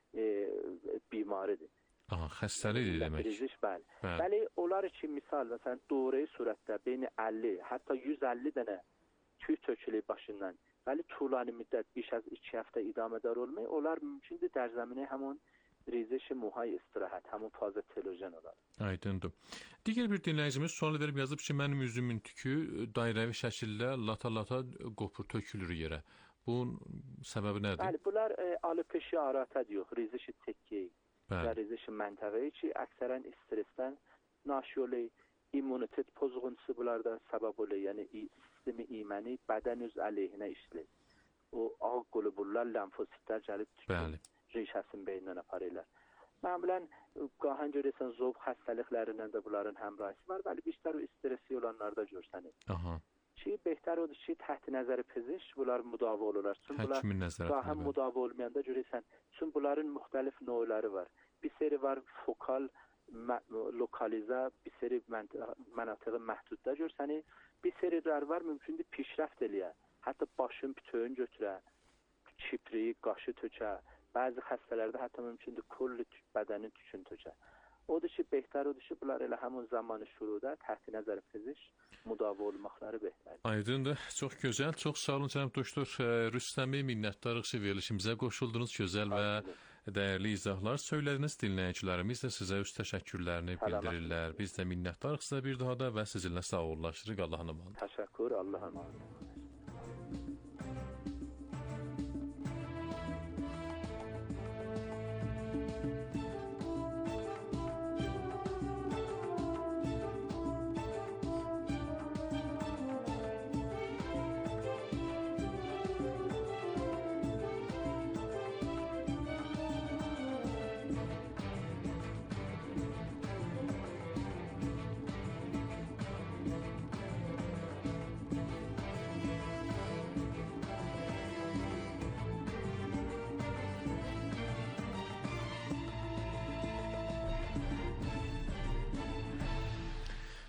bimaridir. Xəstəlikdir demək. Bəli. Bəli, onlar ki, misal, məsələn, doğru surətdə beyni 50, hətta 150 dənə tüy tökülür başından. Bəli, tuğlani müddət bir az 2 həftə idamədar olmayı, onlar mümkündür dər zəminə həmin rizişi muhay istirahət, həmin fazla telojen olar. Aydındır. Digər bir dinləyicimiz sual verib yazıb ki, mənim üzümün tükü dairəvi şəkildə lata-lata qopur, tökülür yerə. Bunun səbəbi nədir? Bəli, bunlar alopeşi arata diyor, rizişi tekkeyi və rizişi məntəqəyi ki, əksərən stresdən naşi olur, immunitet pozğuntusu bunlarda səbəb olur, yəni sistemi iməni bədən öz əleyhinə işləyir. O ağ qulubullar, lenfositlər gəlib tükün rişəsinin beynindən aparırlar. Məmulən, qahan görəsən zovq xəstəliklərindən də bunların həmrahisi var, bəli, bizlər o stresi olanlarda görsənir. Ki, behter odur ki, təht nəzəri peziş, bunlar müdavi olurlar. Həkimin nəzərətində. Qahan müdavi olmayanda görəsən, çünki bunların müxtəlif növləri var. Bir seri var fokal, lokalizə, bir seri mənatiqi məhdudda görsənir. Bir serilər var, mümkündür pişrəft eləyə. Hətta başın bütövün götürə, kipri, qaşı tökə. Bəzi xəstələrdə hətta mümkündür kulli bədənin tükün tökə. Odur ki, behter odur ki, bunlar elə həmin zamanı şuruda təxti nəzər fiziş müdavi olmaqları behterdir. Aydındır, çox gözəl, çox sağ olun cənab doktor Rüstəmi, minnətdarıq ki, verilişimizə qoşuldunuz, gözəl və dəyərli izahlar söylədiniz. Dinləyicilərimiz də sizə öz təşəkkürlərini bildirirlər. Biz də minnətdarıq sizə bir daha da və sizinlə sağollaşırıq. Allah'a emanet. Təşəkkür, Allah'a emanet.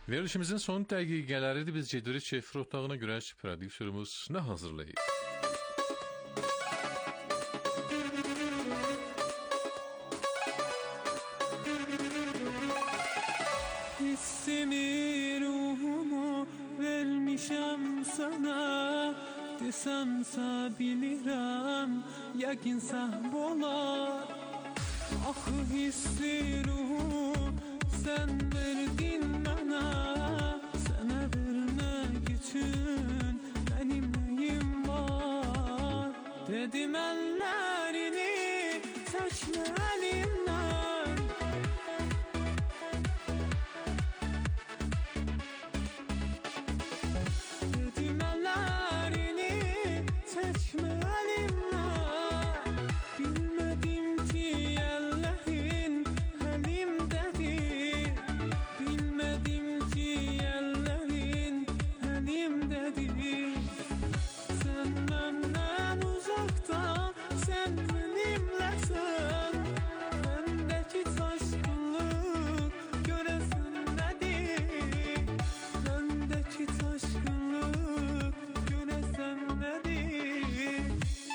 Verilişimizin son dəqiqələri biz gedirik şefir otağına görə prodüserimiz nə hazırlayır? Hissimi ruhumu vermişəm sana, desemsa bilirəm yəqin səhv olar. Axı hissi ruhu sen verdin mənə, sənə vermək üçün mənim nəyim var? Dedim əllərini çəkmə əlimdən, dedim əllərini çəkmə əlimdən. Bilmədim ki əllərin əlimdədir, bilmədim ki əllərin əlimdədir. Sən məndən uzaqdan, sən mənimləsən, məndəki çaşqınlıq görəsən nədir? Məndəki çaşqınlıq görəsən nədir?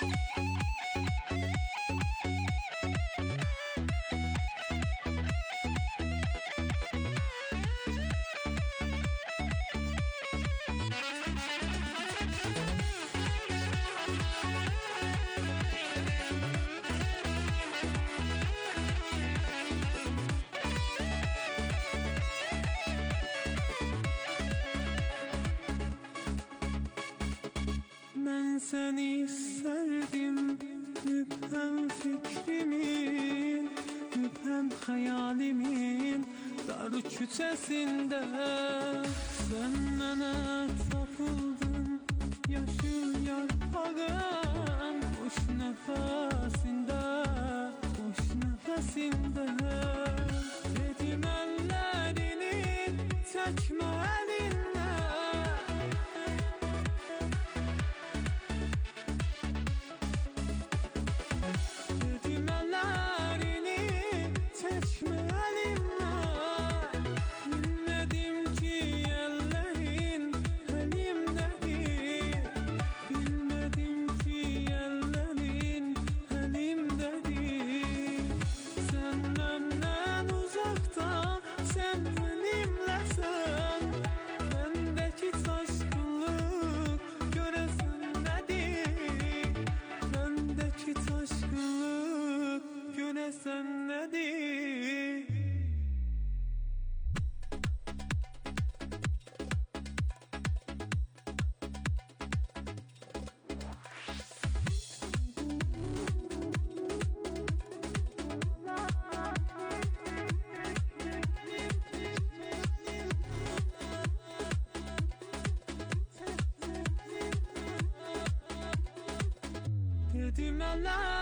Mən səni sevdim, mübhəm fikrimin, mübhəm xəyalimin dar küçəsində. Sən mənə tapıldın, yaşıl yarpağın xoş nəfəsində, xoş nəfəsində. Dedim əllərini çəkmə əlindən, dedim əllərini çəkmə əlimdən. Bilmədim ki əllərin əlimdədir, bilmədim ki əllərin əlimdədir. Sən məndən uzaqdan, sən mənimləsən, məndəki çaşqınlıq görəsən nədir? Məndəki çaşqınlıq görəsən nədir? Dedim əllərini